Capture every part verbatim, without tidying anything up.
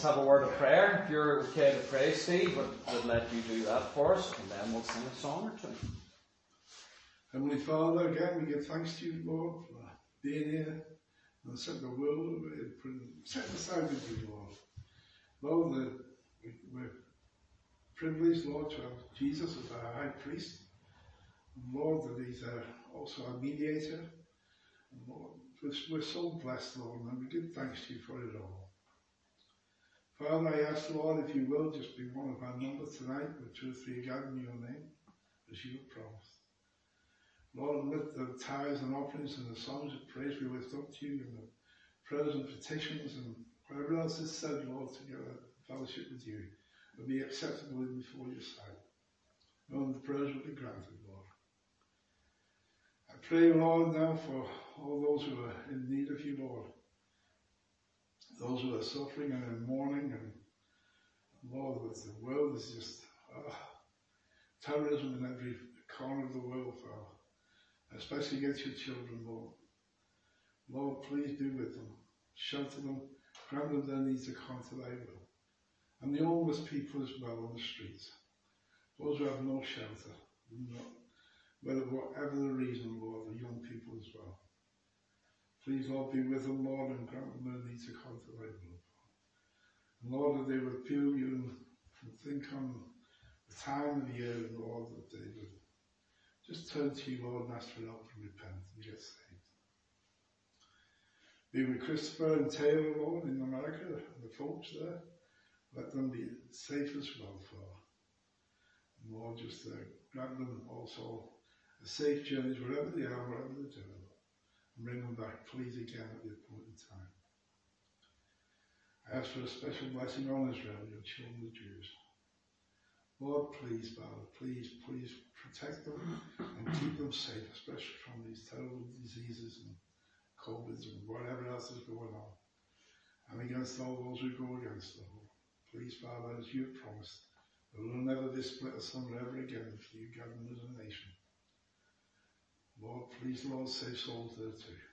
let's have a word of prayer. If you're okay to pray, Steve, would, would let you do that for us, and then we'll sing a song or two. Heavenly Father, again, we give thanks to you, Lord, for being here and set the world set aside with you, Lord. Lord, the, we, we're privileged, Lord, to have Jesus as our high priest. And Lord, that he's uh, also our mediator. And Lord, we're, we're so blessed, Lord, and we give thanks to you for it all. Father, I ask, Lord, if you will, just be one of our number tonight, with two or three gathered in your name, as you have promised. Lord, lift the tithes and offerings and the songs of praise we lift up to you, and the prayers and petitions and whatever else is said, Lord, together, fellowship with you, will be acceptable before your sight. Lord, the prayers will be granted, Lord. I pray, Lord, now for all those who are in need of you, Lord. Those who are suffering and in mourning, and Lord, with the world is just uh, terrorism in every corner of the world, Father. Especially against your children, Lord. Lord, please be with them. Shelter them. Grant them their needs according to thy will. And the homeless people as well on the streets. Those who have no shelter. Not, whether whatever the reason, Lord, the young people as well. Please, Lord, be with them, Lord, and grant them their needs according to thy will. And Lord, that they would feel you and think on the time of the year, Lord, that they would just turn to you, Lord, and ask for help and repent and get saved. Be with Christopher and Taylor, Lord, in America, and the folks there. Let them be safe as well, Father. And Lord, just uh, grant them also a safe journey wherever they are, wherever they're doing, and bring them back, please, again at the appointed time. I ask for a special blessing on Israel, your children, the Jews. Lord, please, Father, please, please protect them and keep them safe, especially from these terrible diseases and COVIDs and whatever else is going on. And against all those who go against them. Please, Father, as you have promised, that we will never be split asunder ever again if you govern as a nation. Lord, please, Lord, save souls there too.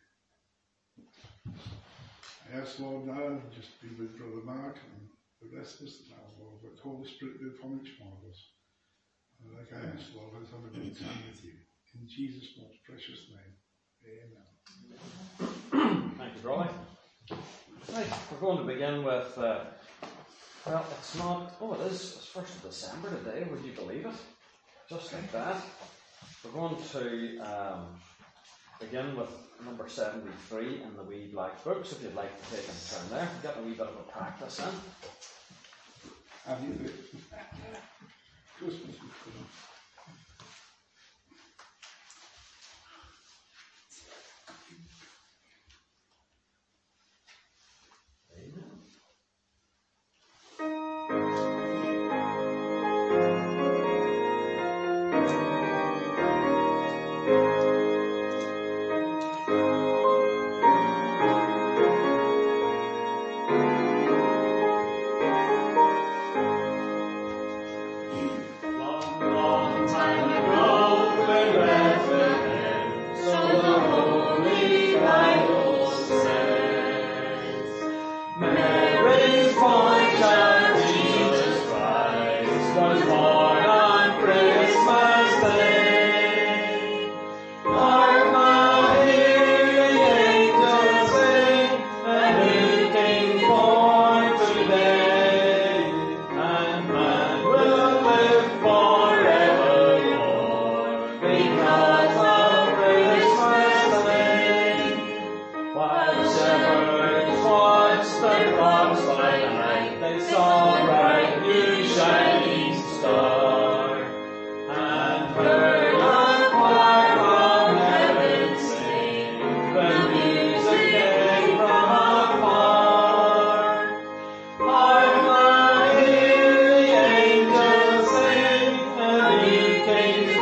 I ask, Lord, now, just be with Brother Mark and the rest of us now, Lord, let the Holy Spirit be upon each one of us. And like I ask, Lord, let's have a good time with you. In Jesus' most precious name. Amen. Thank you, Rolly. Right, we're going to begin with, uh, well, it's not, oh, it is, it's first of December today, would you believe it? Just like that. We're going to um, begin with number seventy-three in the wee black books, if you'd like to take and turn there. We've got a wee bit of a practice in. Have you Christmas is coming.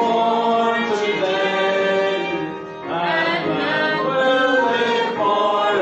Forever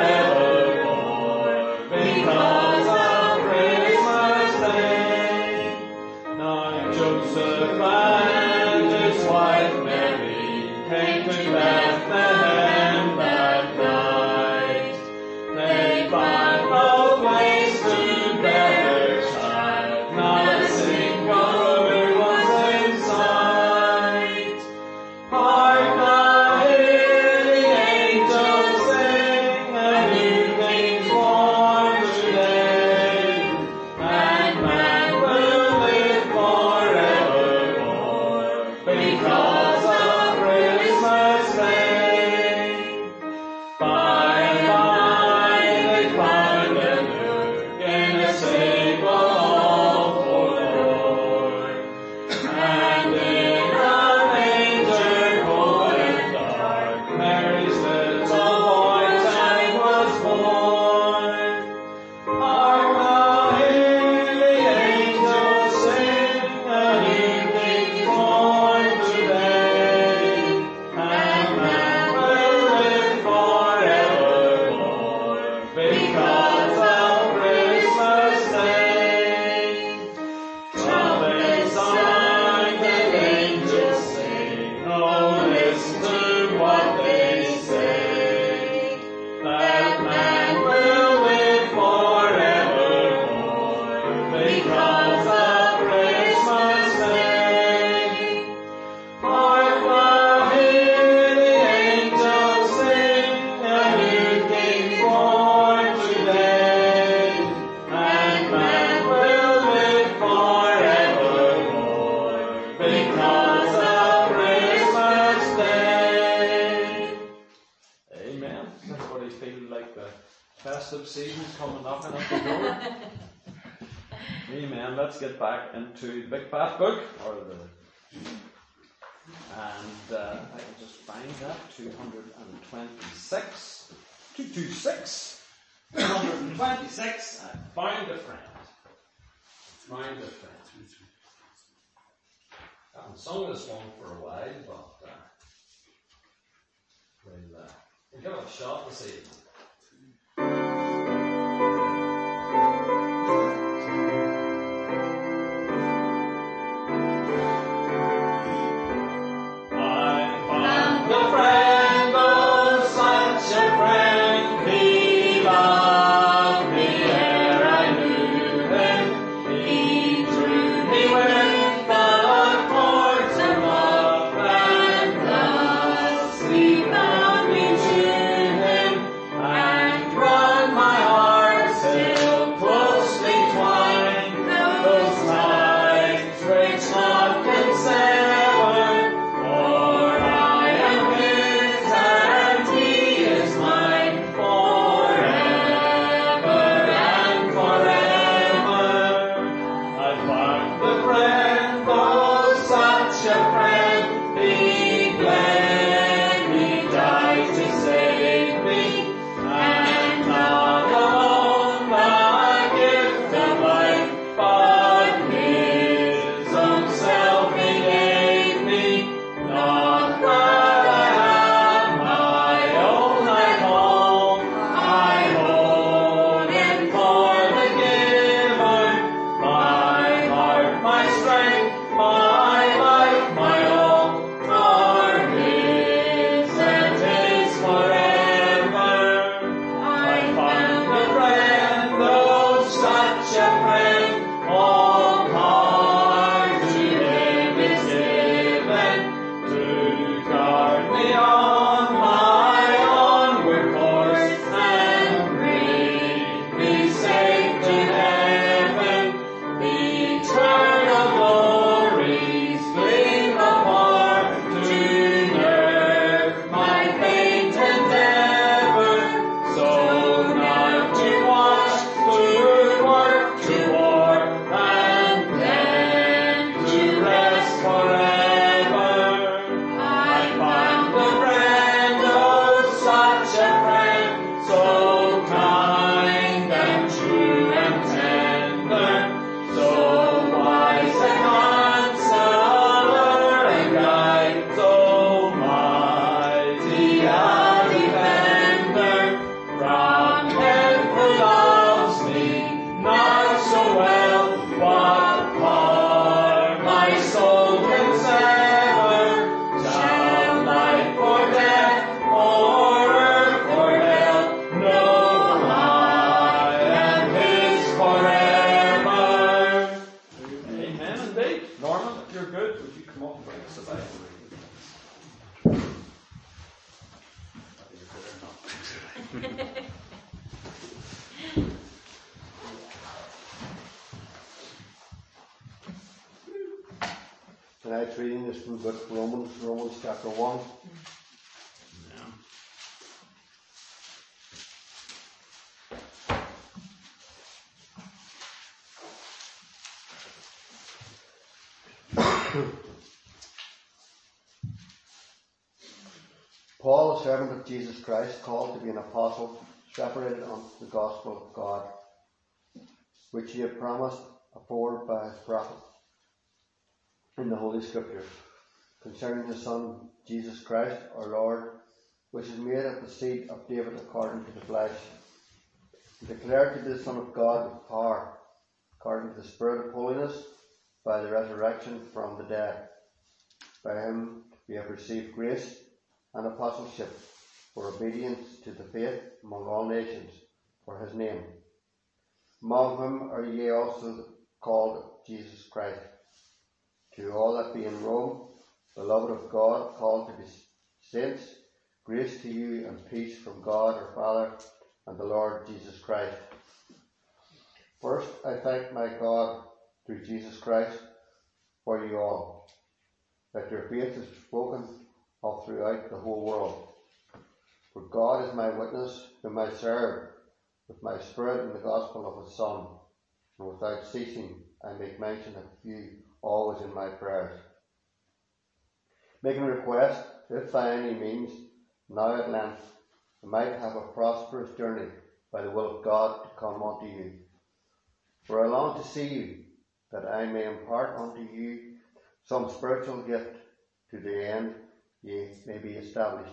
feel like the festive season's coming knocking at the door. Amen. Let's get back into the Big Fat Book, or the, and uh, I can just find that two hundred twenty-six, two twenty-six, two hundred twenty-six. I found a friend. Found a friend. I haven't sung this one for a while, but uh, we'll, uh, we'll give it a shot this evening. Tonight's reading is from the book of Romans, Romans chapter one. Paul, a servant of Jesus Christ, called to be an apostle, separated unto the gospel of God, which he had promised afore by his prophet in the Holy Scriptures, concerning his Son, Jesus Christ, our Lord, which is made of the seed of David according to the flesh, and declared to be the Son of God with power, according to the Spirit of holiness, by the resurrection from the dead. By him we have received grace and apostleship for obedience to the faith among all nations, for his name. Among whom are ye also called Jesus Christ. To all that be in Rome, beloved of God, called to be saints, grace to you and peace from God our Father and the Lord Jesus Christ. First, I thank my God through Jesus Christ for you all, that your faith is spoken of throughout the whole world. For God is my witness, whom I serve, with my spirit in the gospel of his Son, and without ceasing I make mention of you always in my prayers, making a request, if by any means, now at length, I might have a prosperous journey by the will of God to come unto you. For I long to see you, that I may impart unto you some spiritual gift, to the end ye may be established.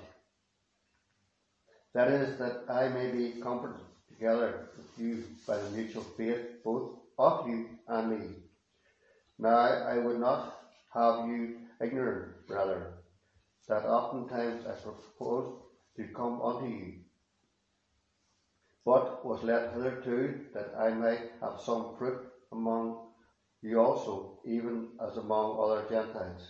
That is, that I may be comforted together with you by the mutual faith both of you and me. Now I would not have you ignorant, brethren, that oftentimes I proposed to come unto you, but was let hitherto that I might have some fruit among you also, even as among other Gentiles.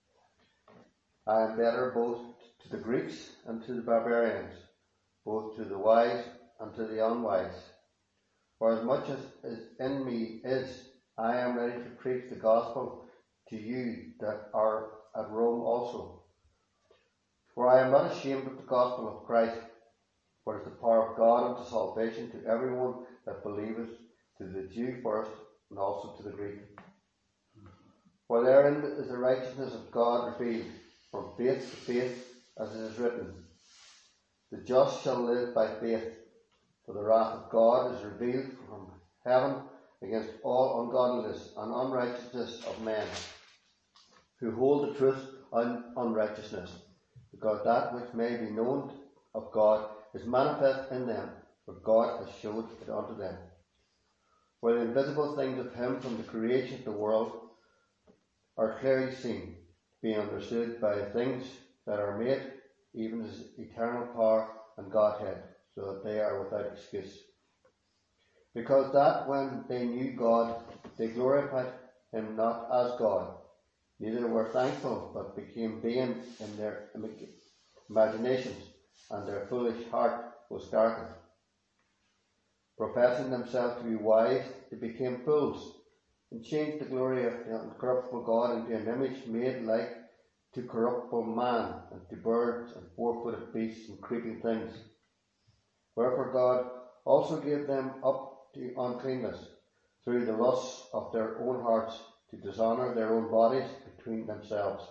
I am better both to the Greeks and to the barbarians, both to the wise and to the unwise. For as much as is in me is, I am ready to preach the gospel to you that are at Rome also. For I am not ashamed of the gospel of Christ, for it is the power of God unto salvation to everyone that believeth, to the Jew first, and also to the Greek. For therein is the righteousness of God revealed, from faith to faith, as it is written, the just shall live by faith, for the wrath of God is revealed from heaven against all ungodliness and unrighteousness of men, who hold the truth in unrighteousness, because that which may be known of God is manifest in them, for God has showed it unto them. For the invisible things of him from the creation of the world are clearly seen, being understood by the things that are made, even his eternal power and Godhead, so that they are without excuse. Because that when they knew God, they glorified him not as God, neither were thankful, but became vain in their imaginations, and their foolish heart was darkened. Professing themselves to be wise, they became fools, and changed the glory of the incorruptible God into an image made like to corruptible man, and to birds, and four-footed beasts, and creeping things. Wherefore God also gave them up to uncleanness, through the lusts of their own hearts, to dishonour their own bodies between themselves.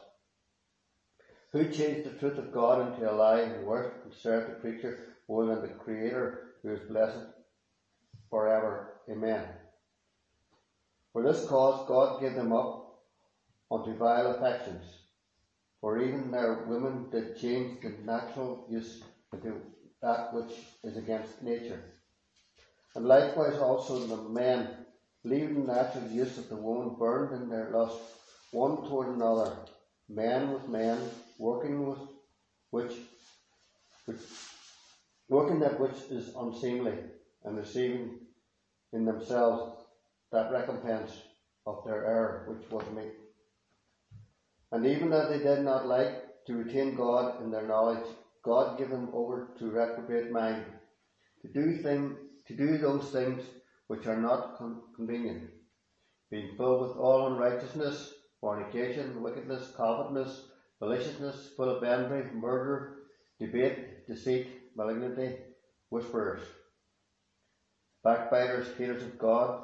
Who changed the truth of God into a lie, and worshipped and served the creature more than the Creator, who is blessed forever. Amen. For this cause God gave them up unto vile affections. For even their women did change the natural use into that which is against nature. And likewise also the men, leaving the natural use of the woman, burned in their lust one toward another, men with men, working with which, which working that which is unseemly, and receiving in themselves that recompense of their error which was meet. And even as they did not like to retain God in their knowledge, God gave them over to reprobate mind, to do thing, to do those things which are not con- convenient, being filled with all unrighteousness, fornication, wickedness, covetousness, maliciousness, full of envy, murder, debate, deceit, malignity, whisperers, backbiters, haters of God,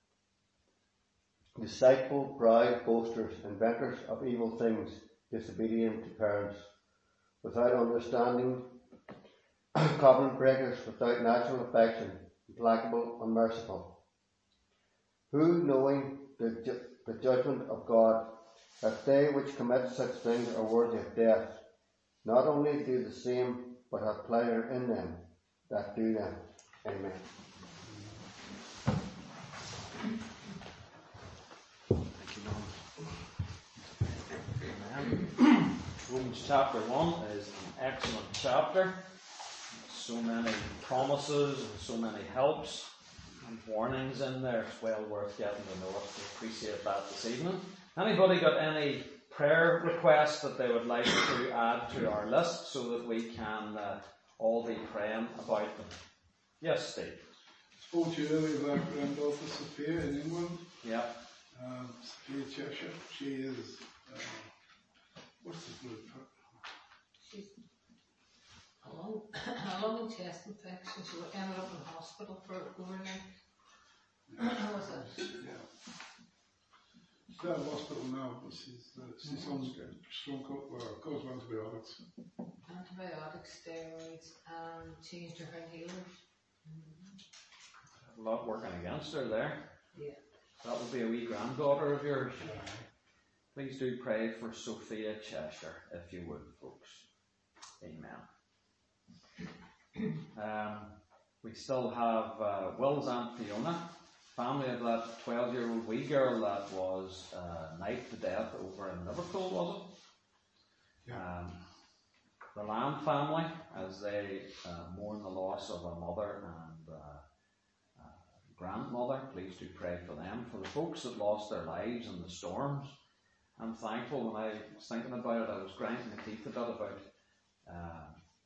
deceitful, proud, boasters, inventors of evil things, disobedient to parents, without understanding, covenant breakers, without natural affection, implacable, unmerciful, who, knowing the, ju- the judgment of God, that they which commit such things are worthy of death, not only do the same, but have pleasure in them that do them. Amen. Amen. Romans chapter one is an excellent chapter. So many promises, so many helps and warnings in there. It's well worth getting to know it. We appreciate that this evening. Anybody got any prayer requests that they would like to add to our list so that we can uh, all be praying about them? Yes, Steve. Spoke to you earlier about granddaughter Sophia in England. Yeah. Um, Sophia Cheshire. She is, uh, what's the word? a lung, a lung and chest infection. She ended up in hospital for overnight. Was it? Yeah. She's at the hospital now, but she's, uh, she's on strong coat, well, of course, antibiotics. Antibiotics, steroids, and changed her inhalers. A lot working against her there. Yeah. That will be a wee granddaughter of yours. Please do pray for Sophia Cheshire, if you would, folks. Amen. Um, we still have uh, Will's Aunt Fiona, family of that twelve-year-old wee girl that was uh, knifed to death over in Liverpool, was it? Yeah. Um, the Lamb family, as they uh, mourn the loss of a mother and uh, uh, grandmother, please do pray for them. For the folks that lost their lives in the storms, I'm thankful. When I was thinking about it, I was grinding my teeth a bit about uh,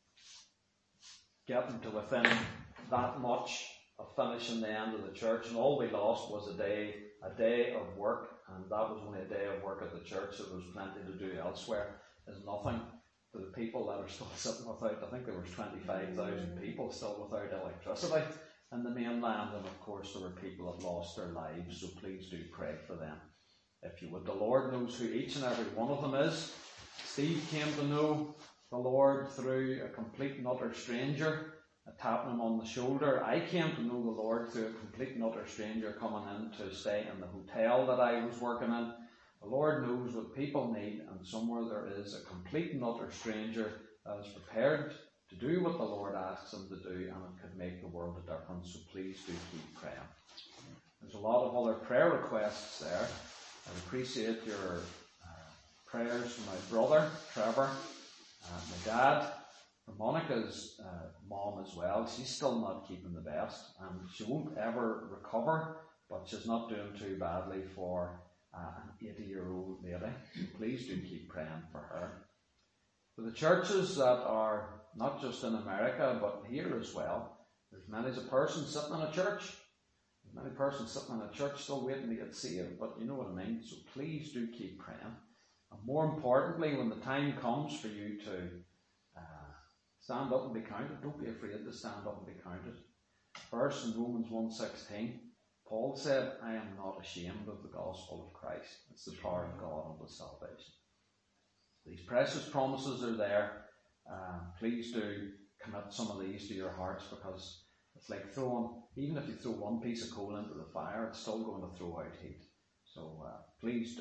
getting to within that much of finishing the end of the church, and all we lost was a day, a day of work, and that was only a day of work at the church. There was plenty to do elsewhere. There's nothing to the people that are still sitting without. I think there was twenty-five thousand people still without electricity in the mainland, and of course there were people that lost their lives. So please do pray for them, if you would. The Lord knows who each and every one of them is. Steve came to know the Lord through a complete and utter stranger, a tapping him on the shoulder. I came to know the Lord through a complete and utter stranger coming in to stay in the hotel that I was working in. The Lord knows what people need, and somewhere there is a complete and utter stranger that is prepared to do what the Lord asks him to do, and it could make the world a difference. So please do keep praying. There's a lot of other prayer requests there. I appreciate your uh, prayers for my brother, Trevor, uh, my dad, for Monica's uh, mom as well. She's still not keeping the best, and she won't ever recover, but she's not doing too badly for uh, an eighty-year-old lady. So please do keep praying for her. For the churches that are not just in America, but here as well, there's many as a person sitting in a church. There's many persons sitting in a church still waiting to get saved, but you know what I mean. So please do keep praying. And more importantly, when the time comes for you to uh, stand up and be counted, don't be afraid to stand up and be counted. First, in Romans one sixteen, Paul said, I am not ashamed of the gospel of Christ. It's the power of God unto salvation. These precious promises are there. Uh, please do commit some of these to your hearts, because it's like throwing, even if you throw one piece of coal into the fire, it's still going to throw out heat. So uh, please do.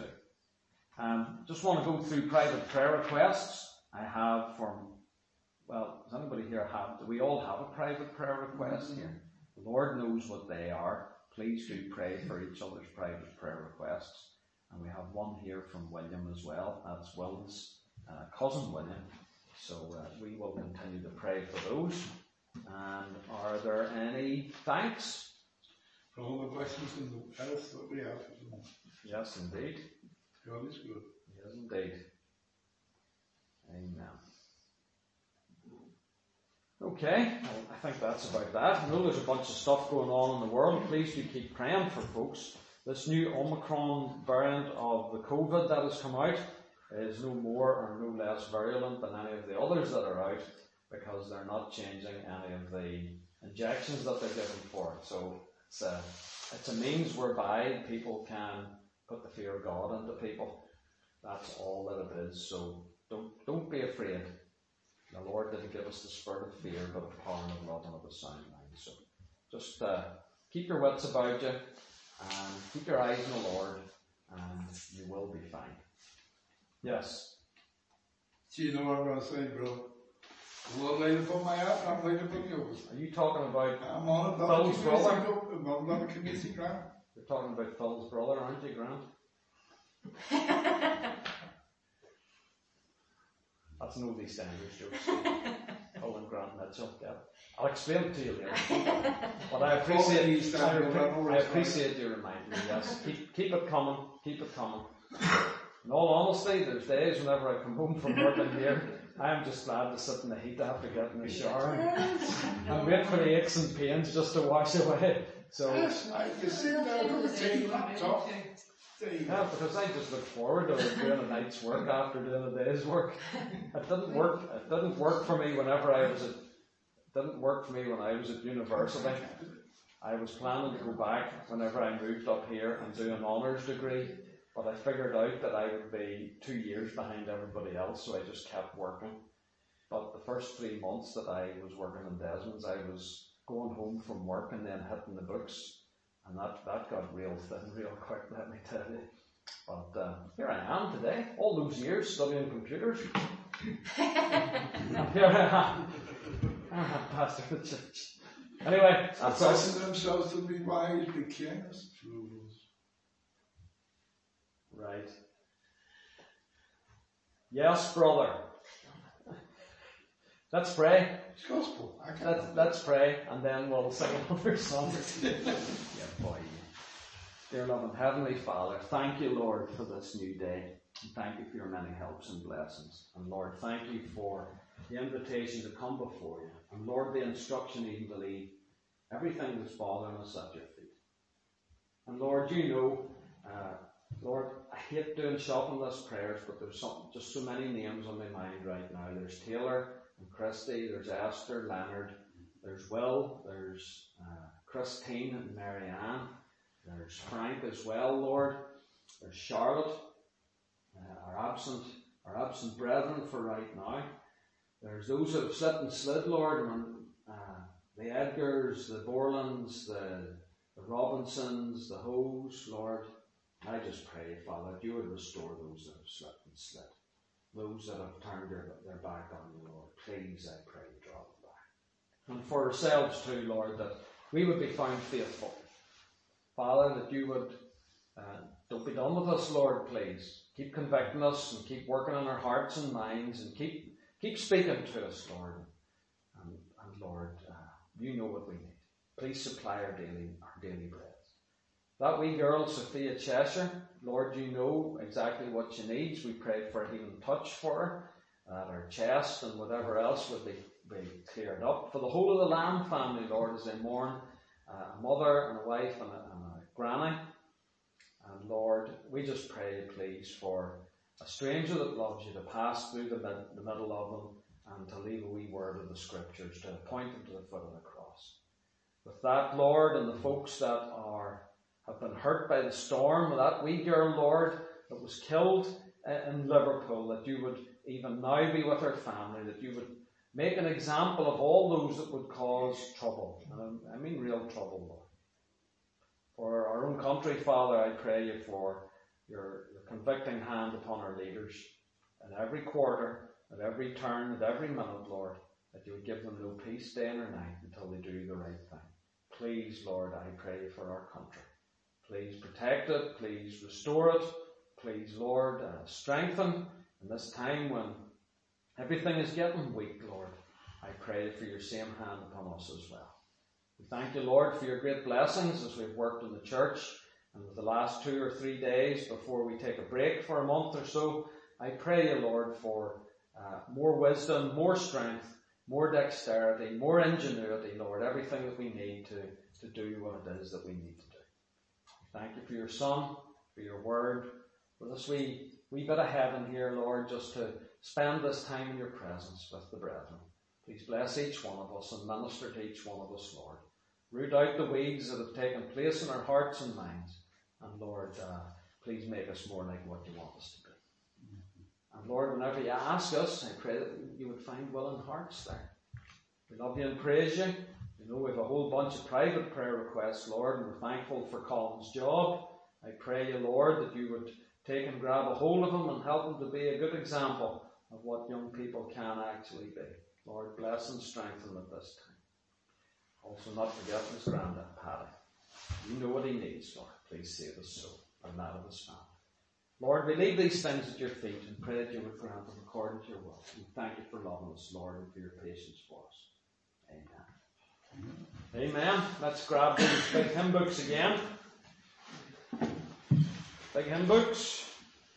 Um, just want to go through private prayer requests. I have from, well, does anybody here have, do we all have a private prayer request here? The Lord knows what they are. Please do pray for each other's private prayer requests. And we have one here from William as well. That's Will's uh, cousin William. So uh, we will continue to pray for those. And are there any thanks? For all the blessings and the health that we have. Yes, indeed. God is good. Yes, indeed. Amen. Okay, well, I think that's about that. I know there's a bunch of stuff going on in the world. Please do keep praying for folks. This new Omicron variant of the COVID that has come out is no more or no less virulent than any of the others that are out, because they're not changing any of the injections that they're giving for it. So it's a, it's a means whereby people can put the fear of God into people. That's all that it is. So don't don't be afraid. The Lord didn't give us the spirit of fear, but of power and of love and of a sound mind. So just uh, keep your wits about you, and keep your eyes on the Lord, and you will be fine. Yes? Do you know what I'm going to say, bro? The Lord laid upon my heart, I'm laid upon yours. Are you talking about I'm on it, Phil's brother? I'm on another committee grant. You're talking about Phil's brother, aren't you, Grant? That's no EastEnders jokes. Phil and Grant Mitchell, yeah. I'll explain it to you later. But I appreciate, I, I appreciate you reminding me, yes. Keep, keep it coming, keep it coming. In all honesty, there's days whenever I come home from work in here, I'm just glad to sit in the heat after getting a shower and wait for the aches and pains just to wash away. So I can sit down on the table, laptop. Stay. Yeah, because I just look forward to doing a night's work after doing a day's work. It didn't work. It didn't work for me whenever I was at. It didn't work for me when I was at university. I was planning to go back whenever I moved up here and do an honours degree, but I figured out that I would be two years behind everybody else, so I just kept working. But the first three months that I was working in Desmond's, I was going home from work and then hitting the books, and that, that got real thin real quick, let me tell you. But uh, here I am today, all those years studying computers. And here I am. I'm a pastor of the church. Anyway, that's us. Professing themselves to be wise, be careless, fools. Right. Yes, brother. Let's pray. It's gospel. I can't. Let's, let's pray, and then we'll sing another song. Yeah, boy. Dear loving Heavenly Father, thank you, Lord, for this new day. And thank you for your many helps and blessings. And Lord, thank you for the invitation to come before you. And Lord, the instruction even to leave everything that's bothering us at your feet. And Lord, you know, uh, Lord, I hate doing shopping list prayers, but there's some, just so many names on my mind right now. There's Taylor and Christy, there's Esther, Leonard, there's Will, there's uh, Christine and Marianne, there's Frank as well, Lord, there's Charlotte, uh, our absent, our absent brethren for right now. There's those that have slipped and slid, Lord, and uh, the Edgars, the Borlands, the, the Robinsons, the Hoes, Lord. I just pray, Father, that you would restore those that have slipped and slid. Those that have turned their, their back on you, Lord. Please, I pray, draw them back. And for ourselves too, Lord, that we would be found faithful. Father, that you would, uh, don't be done with us, Lord, please. Keep convicting us and keep working on our hearts and minds and keep Keep speaking to us, Lord. And, and Lord, uh, you know what we need. Please supply our daily, our daily bread. That wee girl, Sophia Cheshire, Lord, you know exactly what she needs. We pray for a healing touch for her, that her chest and whatever else would be, be cleared up. For the whole of the Lamb family, Lord, as they mourn uh, a mother and a wife and a, and a granny. And Lord, we just pray, please, for a stranger that loves you to pass through the, mid, the middle of them and to leave a wee word of the scriptures to point them to the foot of the cross. With that, Lord, and the folks that are have been hurt by the storm, that wee girl, Lord, that was killed in Liverpool, that you would even now be with her family, that you would make an example of all those that would cause trouble. And I mean real trouble, Lord. For our own country, Father, I pray you for your, your convicting hand upon our leaders at every quarter, at every turn, at every minute, Lord, that you would give them no peace day or night until they do the right thing. Please, Lord, I pray for our country. Please protect it. Please restore it. Please, Lord, uh, strengthen in this time when everything is getting weak, Lord. I pray for your same hand upon us as well. We thank you, Lord, for your great blessings as we've worked in the church. And with the last two or three days before we take a break for a month or so, I pray you, Lord, for uh, more wisdom, more strength, more dexterity, more ingenuity, Lord, everything that we need to, to do what it is that we need to do. Thank you for your Son, for your word, for this wee, wee bit of heaven here, Lord, just to spend this time in your presence with the brethren. Please bless each one of us and minister to each one of us, Lord. Root out the weeds that have taken place in our hearts and minds. And Lord, uh, please make us more like what you want us to be. Mm-hmm. And Lord, whenever you ask us, I pray that you would find willing hearts there. We love you and praise you. You know, we have a whole bunch of private prayer requests, Lord, and we're thankful for Colin's job. I pray you, Lord, that you would take and grab a hold of him and help him to be a good example of what young people can actually be. Lord, bless and strengthen at this time. Also not forget his granddad, Paddy. You know what he needs, Lord. Please save his soul and that of his family. Lord, we leave these things at your feet and pray that you would grant them according to your will. And thank you for loving us, Lord, and for your patience for us. Amen. Amen. Amen. Let's grab these big hymn books again. Big hymn books.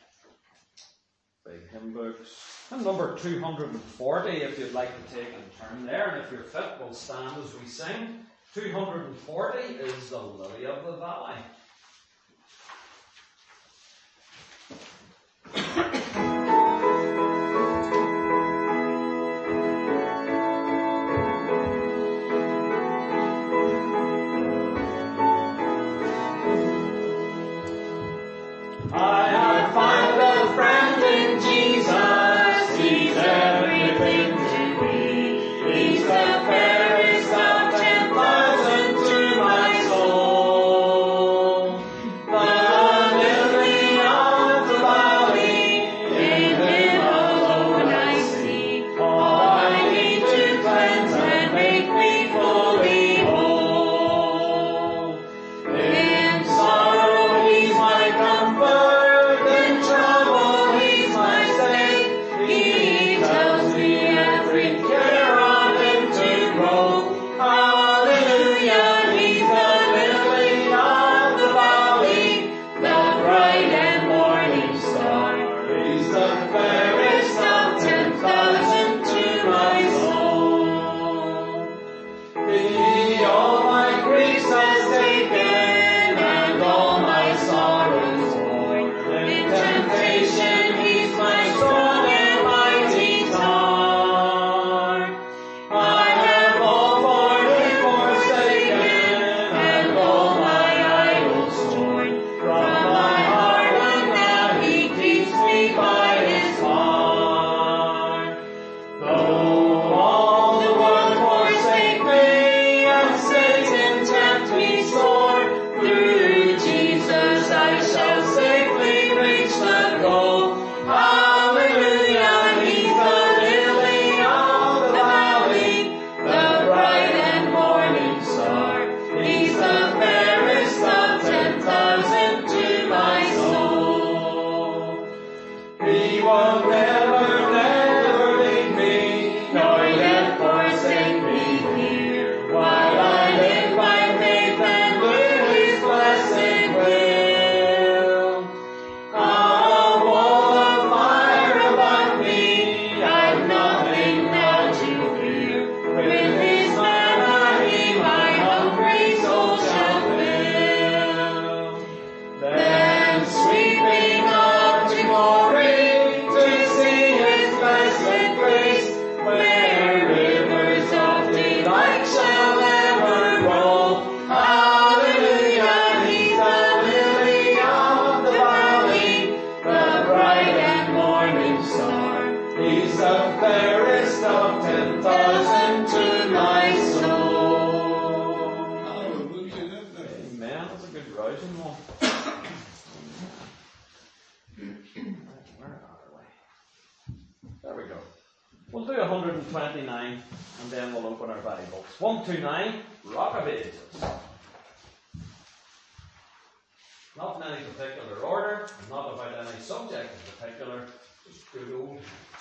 Big hymn books. Hymn number two hundred forty, if you'd like to take and turn there. And if you're fit, we'll stand as we sing. two hundred forty is the Lily of the Valley. chosen one. Where are we? There we go. We'll do one hundred twenty-nine and then we'll open our Bibles. one two nine, Rock of Ages. Not in any particular order, not about any subject in particular, just good old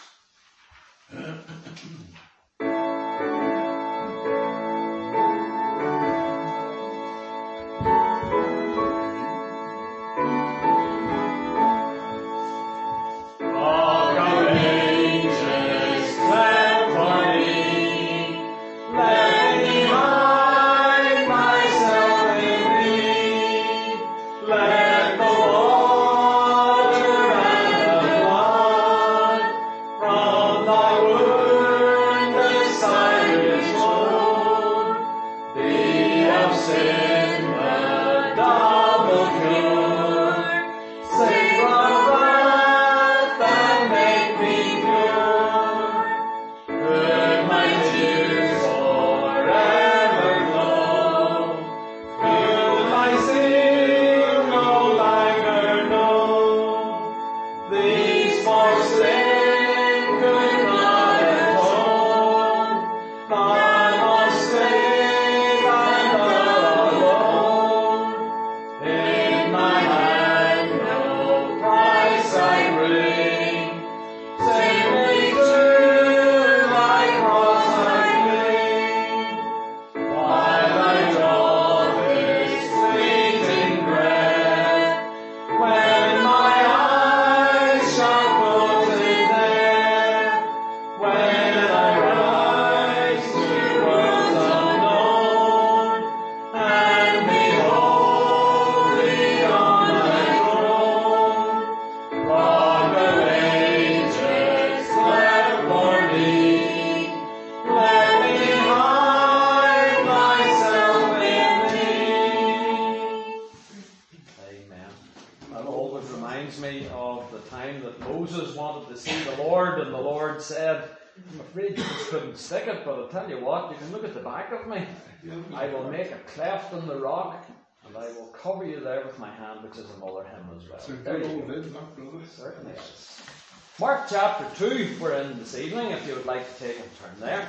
stick it, but I'll tell you what, you can look at the back of me. I will make a cleft in the rock, and I will cover you there with my hand, which is another hymn as well. It's a good old hymn, that, brother. Certainly is. Mark chapter two, we're in this evening, if you would like to take a turn there.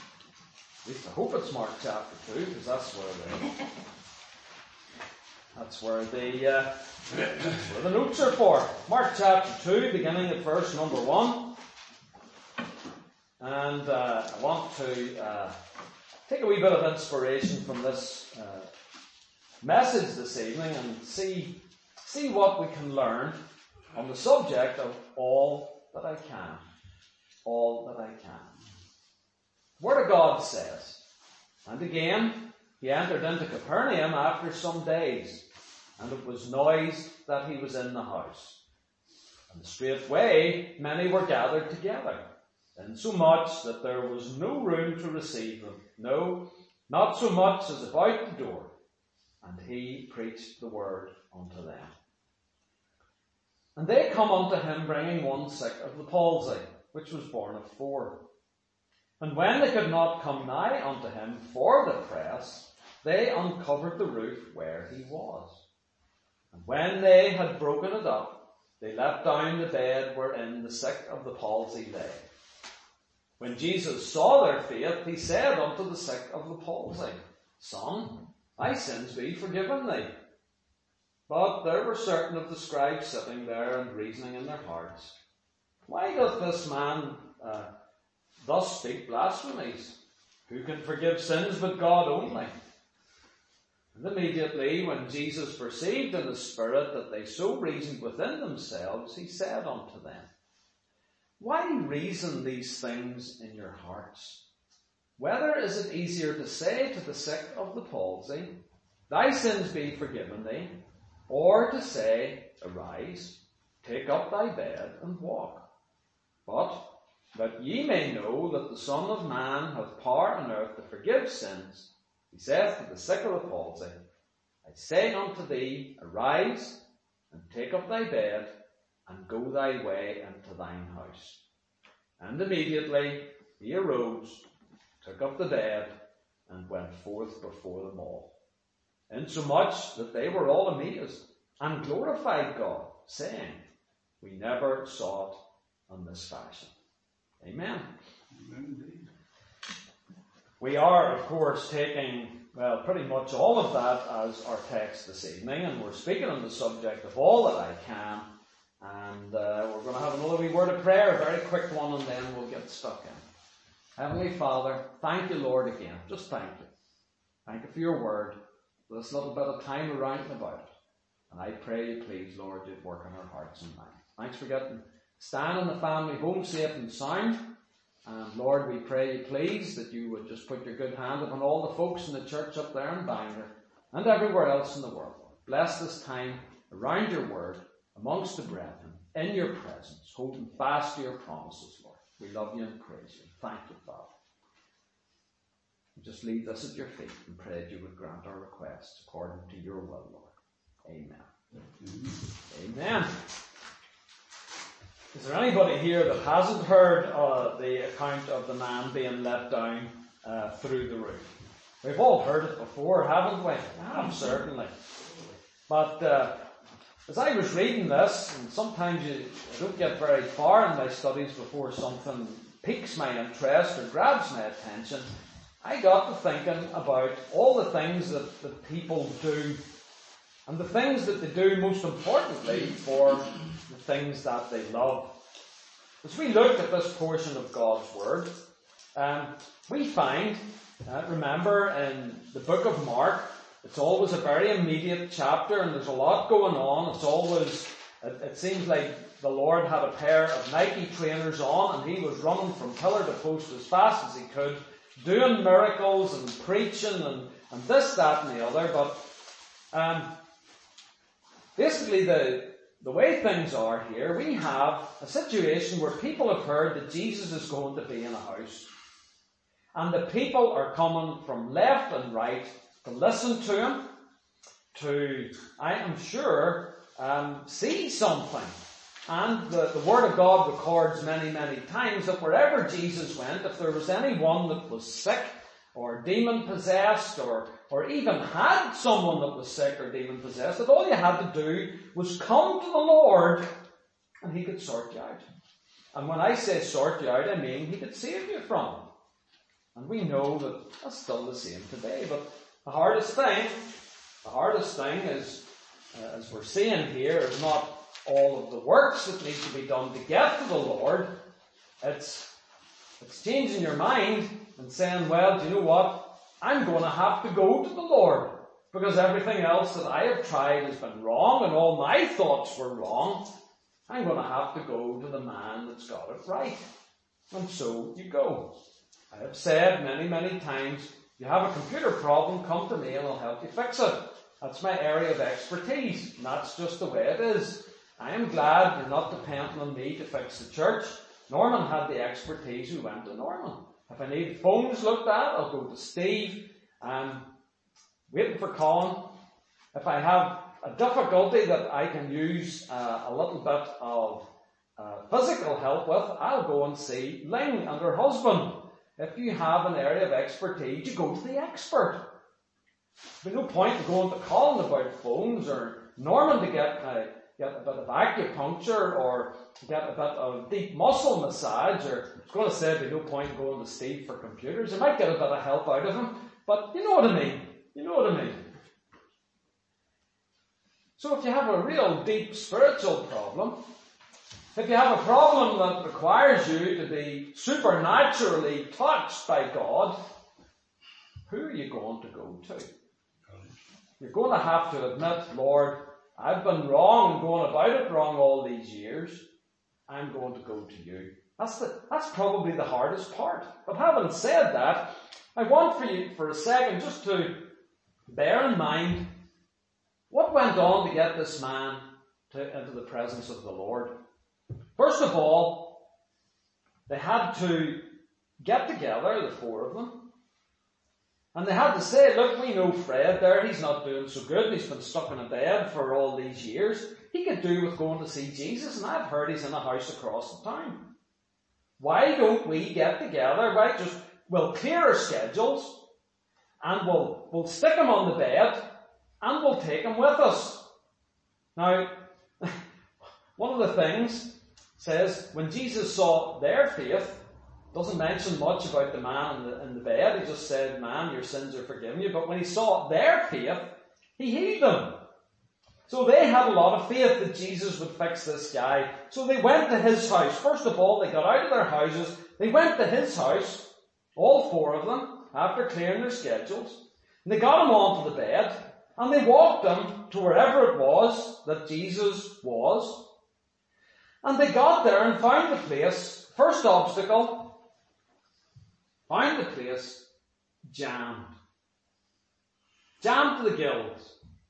At least I hope it's Mark chapter two, because that's where the that's where the uh, that's where the notes are for. Mark chapter two, beginning at verse number one. And uh, I want to uh, take a wee bit of inspiration from this uh, message this evening and see, see what we can learn on the subject of all that I can. All that I can. The Word of God says, and again, he entered into Capernaum after some days, and it was noised that he was in the house. And straightway many were gathered together, insomuch that there was no room to receive them, no, not so much as about the door. And he preached the word unto them. And they come unto him, bringing one sick of the palsy, which was born of four. And when they could not come nigh unto him for the press, they uncovered the roof where he was. And when they had broken it up, they let down the bed wherein the sick of the palsy lay. When Jesus saw their faith, he said unto the sick of the palsy, Son, thy sins be forgiven thee. But there were certain of the scribes sitting there and reasoning in their hearts, Why doth this man uh, thus speak blasphemies? Who can forgive sins but God only? And immediately when Jesus perceived in the Spirit that they so reasoned within themselves, he said unto them, Why reason these things in your hearts? Whether is it easier to say to the sick of the palsy, Thy sins be forgiven thee, or to say, Arise, take up thy bed, and walk? But that ye may know that the Son of Man hath power on earth to forgive sins, he saith to the sick of the palsy, I say unto thee, Arise, and take up thy bed, and go thy way into thine house. And immediately he arose, took up the bed, and went forth before them all. insomuch that they were all amazed, and glorified God, saying, We never saw it in this fashion. Amen. Amen indeed. We are, of course, taking, well, pretty much all of that as our text this evening, and we're speaking on the subject of all that I can, and uh, we're going to have another wee word of prayer, a very quick one, and then we'll get stuck in. Heavenly Father, thank you, Lord, again. Just thank you. Thank you for your word, for this little bit of time around and about it. And I pray you, please, Lord, you'd work in our hearts and minds. Thanks for getting Stan and the family home safe and sound. And Lord, we pray you, please, that you would just put your good hand upon all the folks in the church up there in Bangor and everywhere else in the world. Bless this time around your word, amongst the brethren, in your presence, holding fast to your promises, Lord. We love you and praise you. Thank you, Father. We just leave this at your feet and pray that you would grant our requests according to your will, Lord. Amen. Mm-hmm. Amen. Is there anybody here that hasn't heard uh, the account of the man being let down uh, through the roof? We've all heard it before, haven't we? I have, certainly. But uh, as I was reading this, and sometimes you, I don't get very far in my studies before something piques my interest or grabs my attention, I got to thinking about all the things that, that people do, and the things that they do most importantly for the things that they love. As we look at this portion of God's Word, um, we find, uh, remember in the book of Mark, it's always a very immediate chapter and there's a lot going on. It's always, it, it seems like the Lord had a pair of Nike trainers on and he was running from pillar to post as fast as he could, doing miracles and preaching and, and this, that and the other. But um, basically the The way things are here, we have a situation where people have heard that Jesus is going to be in a house. And the people are coming from left and right to listen to him, to, I am sure, um, see something. And the, the Word of God records many, many times that wherever Jesus went, if there was anyone that was sick or demon-possessed or or even had someone that was sick or demon-possessed, that all you had to do was come to the Lord and he could sort you out. And when I say sort you out, I mean he could save you from it. And we know that that's still the same today. But the hardest thing, the hardest thing is, uh, as we're seeing here, is not all of the works that need to be done to get to the Lord. It's, it's changing your mind and saying, well, do you know what? I'm going to have to go to the Lord because everything else that I have tried has been wrong and all my thoughts were wrong. I'm going to have to go to the man that's got it right. And so you go. I have said many, many times, you have a computer problem, come to me and I'll help you fix it. That's my area of expertise. And that's just the way it is. I am glad you're not depending on me to fix the church. Norman had the expertise, we went to Norman. If I need phones looked at, I'll go to Steve. Um, waiting for Colin. If I have a difficulty that I can use uh, a little bit of uh, physical help with, I'll go and see Ling and her husband. If you have an area of expertise, you go to the expert. There's no point in going to Colin about phones or Norman to get uh, get a bit of acupuncture or get a bit of deep muscle massage, or I was going to say there's no point in going to Steve for computers. You might get a bit of help out of him, but you know what I mean. You know what I mean. So if you have a real deep spiritual problem, if you have a problem that requires you to be supernaturally touched by God, who are you going to go to? You're going to have to admit, Lord, I've been wrong and going about it wrong all these years. I'm going to go to you. That's the, that's probably the hardest part. But having said that, I want for you for a second just to bear in mind what went on to get this man to, into the presence of the Lord. First of all, they had to get together, the four of them, and they had to say, look, we know Fred there, he's not doing so good, he's been stuck in a bed for all these years. He could do with going to see Jesus, and I've heard he's in a house across the town. Why don't we get together, right? Just, we'll clear our schedules, and we'll, we'll stick him on the bed, and we'll take him with us. Now, one of the things says, when Jesus saw their faith, doesn't mention much about the man in the, in the bed. He just said, man, your sins are forgiven you. But when he saw their faith, he healed them. So they had a lot of faith that Jesus would fix this guy. So they went to his house. First of all, they got out of their houses. They went to his house, all four of them, after clearing their schedules. And they got him onto the bed, and they walked him to wherever it was that Jesus was. And they got there and found the place, first obstacle, found the place jammed. Jammed to the gills.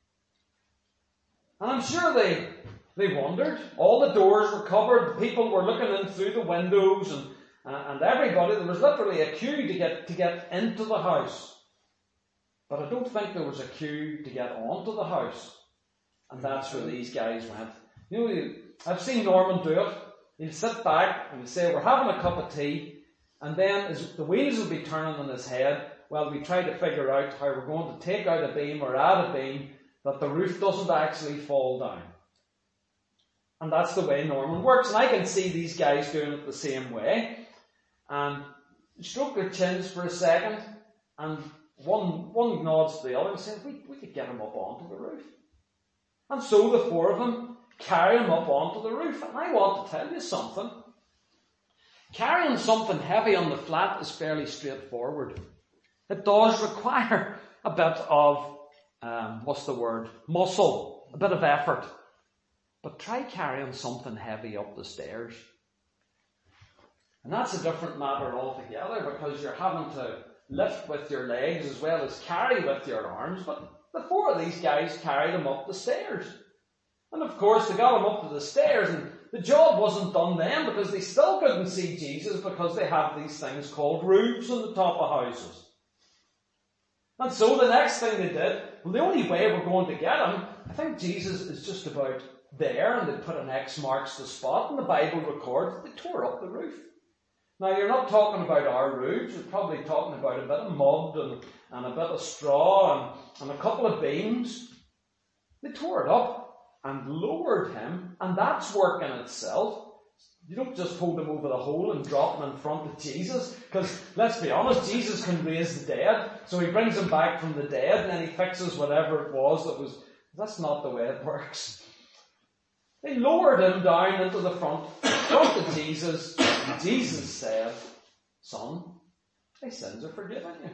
And I'm sure they they wondered. All the doors were covered. People were looking in through the windows, and uh, and everybody. There was literally a queue to get to get into the house. But I don't think there was a queue to get onto the house. And that's where these guys went. You know, I've seen Norman do it. He'll sit back and he'll say, we're having a cup of tea. And then as the wheels will be turning in his head while we try to figure out how we're going to take out a beam or add a beam that the roof doesn't actually fall down. And that's the way Norman works. And I can see these guys doing it the same way. And stroke their chins for a second. And one one nods to the other and says, we, we could get him up onto the roof. And so the four of them carry him up onto the roof. And I want to tell you something. Carrying something heavy on the flat is fairly straightforward. It does require a bit of Um, what's the word? Muscle. A bit of effort. But try carrying something heavy up the stairs. And that's a different matter altogether, because you're having to lift with your legs as well as carry with your arms. But the four of these guys carried him up the stairs. And of course they got him up to the stairs, and the job wasn't done then, because they still couldn't see Jesus, because they have these things called roofs on the top of houses. And so the next thing they did, well, the only way we're going to get him, I think Jesus is just about there, and they put an X marks the spot, and the Bible records they tore up the roof. Now, you're not talking about our roofs, you're probably talking about a bit of mud and, and a bit of straw and, and a couple of beams. They tore it up and lowered him, and that's work in itself. You don't just hold him over the hole and drop him in front of Jesus, because let's be honest, Jesus can raise the dead. So he brings him back from the dead, and then he fixes whatever it was that was. That's not the way it works. They lowered him down into the front, front of Jesus, and Jesus said, "Son, thy sins are forgiven you."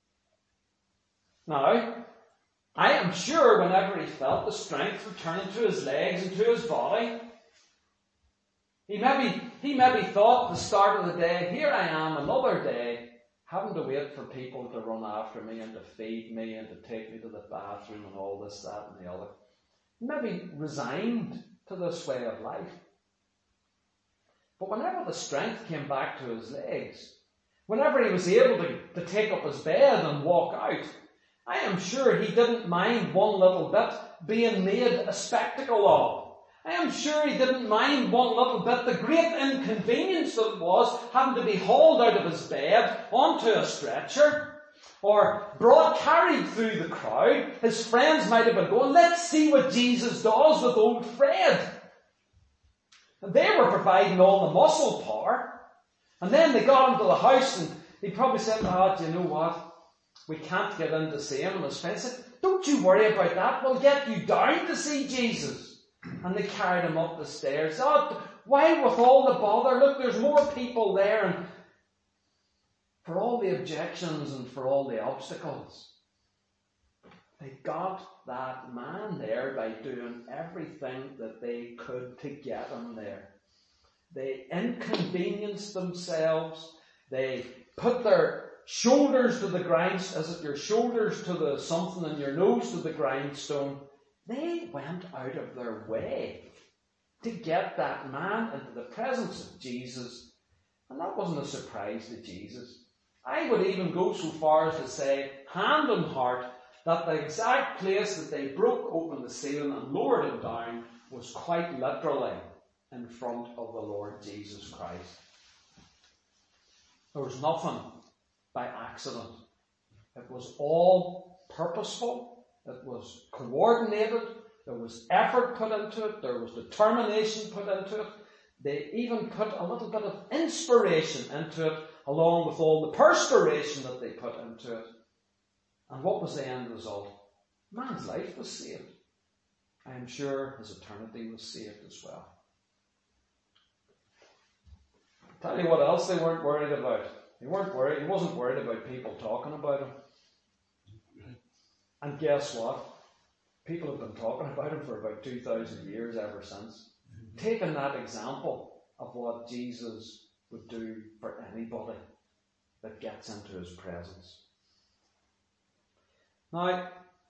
Now, I am sure whenever he felt the strength returning to his legs and to his body, He maybe, he maybe thought at the start of the day, here I am, another day, having to wait for people to run after me and to feed me and to take me to the bathroom and all this, that and the other. Maybe resigned to this way of life. But whenever the strength came back to his legs, whenever he was able to, to take up his bed and walk out, I am sure he didn't mind one little bit being made a spectacle of. I am sure he didn't mind one little bit the great inconvenience that it was having to be hauled out of his bed onto a stretcher or brought, carried through the crowd. His friends might have been going, let's see what Jesus does with old Fred. And they were providing all the muscle power. And then they got him to the house, and he probably said, oh, do you know what? We can't get in to see him. And his friend said, don't you worry about that. We'll get you down to see Jesus. And they carried him up the stairs. Oh, why with all the bother? Look, there's more people there. And for all the objections and for all the obstacles, they got that man there by doing everything that they could to get him there. They inconvenienced themselves. They put their shoulders to the grindstone, as it your shoulders to the something and your nose to the grindstone. They went out of their way to get that man into the presence of Jesus. And that wasn't a surprise to Jesus. I would even go so far as to say, hand on heart, that the exact place that they broke open the ceiling and lowered him down was quite literally in front of the Lord Jesus Christ. There was nothing by accident. It was all purposeful. It was coordinated. There was effort put into it. There was determination put into it. They even put a little bit of inspiration into it, along with all the perspiration that they put into it. And what was the end result? Man's life was saved. I am sure his eternity was saved as well. Tell you what else they weren't worried about. He weren't worried. He wasn't worried about people talking about him. And guess what? People have been talking about him for about two thousand years ever since. Taking that example of what Jesus would do for anybody that gets into his presence. Now,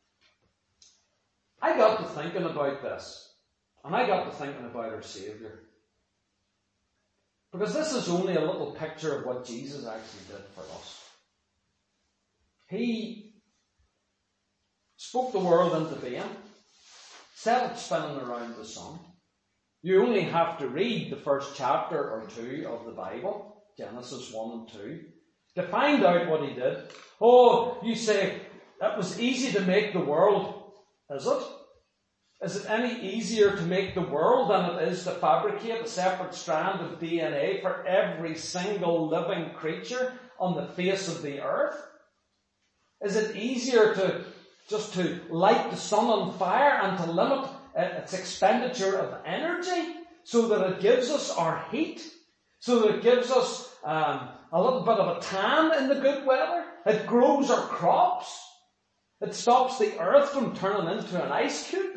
I got to thinking about this, and I got to thinking about our Saviour. Because this is only a little picture of what Jesus actually did for us. He spoke the world into being, set it spinning around the sun. You only have to read the first chapter or two of the Bible, Genesis one and two, to find out what he did. Oh, you say, it was easy to make the world. Is it? Is it any easier to make the world than it is to fabricate a separate strand of D N A for every single living creature on the face of the earth? Is it easier to just to light the sun on fire and to limit its expenditure of energy so that it gives us our heat, so that it gives us um, a little bit of a tan in the good weather? It grows our crops. It stops the earth from turning into an ice cube.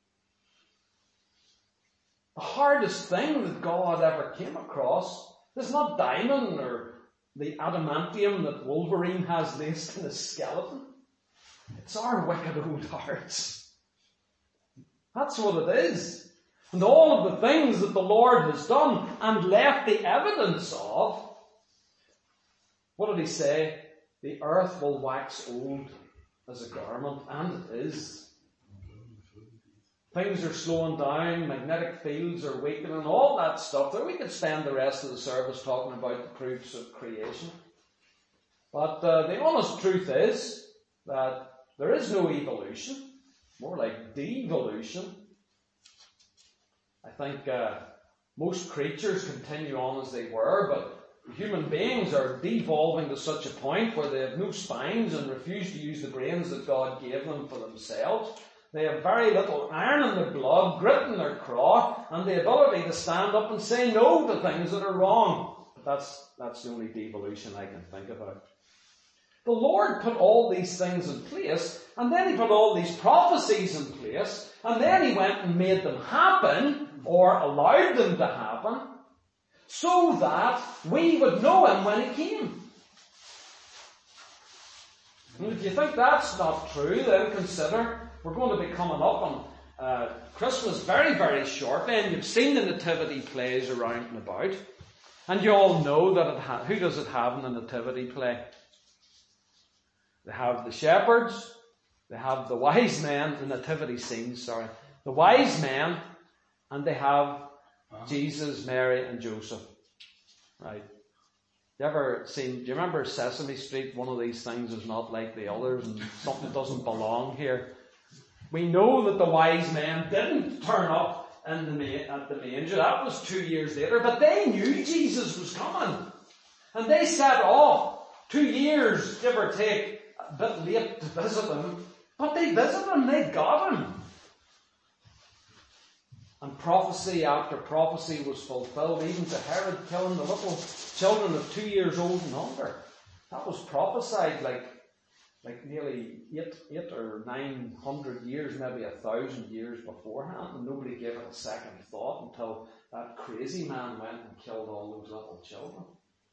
The hardest thing that God ever came across is not diamond or the adamantium that Wolverine has laced in his skeleton. It's our wicked old hearts. That's what it is. And all of the things that the Lord has done and left the evidence of. What did he say? The earth will wax old as a garment, and it is. Things are slowing down, magnetic fields are weakening, all that stuff. We could spend the rest of the service talking about the proofs of creation. But uh, the honest truth is that there is no evolution, more like devolution. I think uh, most creatures continue on as they were, but human beings are devolving to such a point where they have no spines and refuse to use the brains that God gave them for themselves. They have very little iron in their blood, grit in their craw, and the ability to stand up and say no to things that are wrong. But that's, that's the only devolution I can think about. The Lord put all these things in place, and then he put all these prophecies in place, and then he went and made them happen, or allowed them to happen, so that we would know him when he came. And if you think that's not true, then consider we're going to be coming up on uh, Christmas very, very shortly, and you've seen the nativity plays around and about, and you all know that it ha- who does it have in the nativity play? They have the shepherds, they have the wise men, the nativity scenes, sorry, the wise men, and they have Jesus, Mary, and Joseph. Right? You ever seen, do you remember Sesame Street? One of these things is not like the others, and something doesn't belong here. We know that the wise men didn't turn up in the ma- at the manger. That was two years later, but they knew Jesus was coming. And they set off two years, give or take, a bit late to visit him, but they visited him, they got him. And prophecy after prophecy was fulfilled, even to Herod killing the little children of two years old and under. That was prophesied like, like nearly eight, eight or nine hundred years, maybe a thousand years beforehand, and nobody gave it a second thought until that crazy man went and killed all those little children.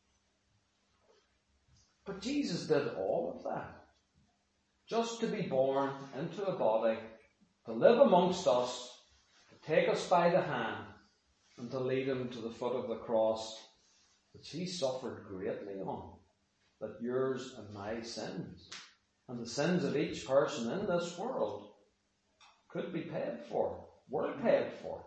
But Jesus did all of that. Just to be born into a body, to live amongst us, to take us by the hand, and to lead him to the foot of the cross, which he suffered greatly on, that yours and my sins, and the sins of each person in this world, could be paid for, were paid for.